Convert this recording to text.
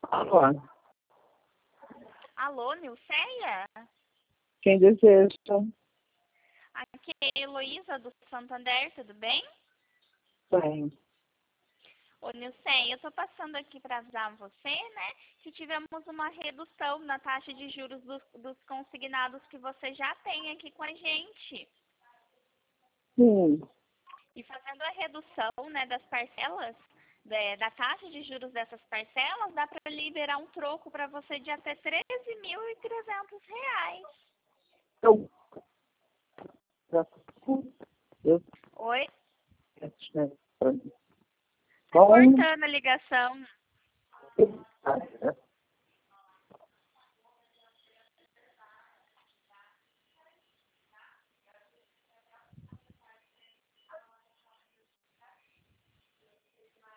Alô? Alô, Nilceia? Quem deseja? Aqui é a Heloísa do Santander, tudo bem? Bem. Ô, Nilceia, eu tô passando aqui para avisar você, né, que tivemos uma redução na taxa de juros dos consignados que você já tem aqui com a gente. Sim. E fazendo a redução, né, das parcelas, da taxa de juros dessas parcelas, dá para liberar um troco para você de até R$ 13.300. Eu. Oi? Tá Tá cortando a ligação.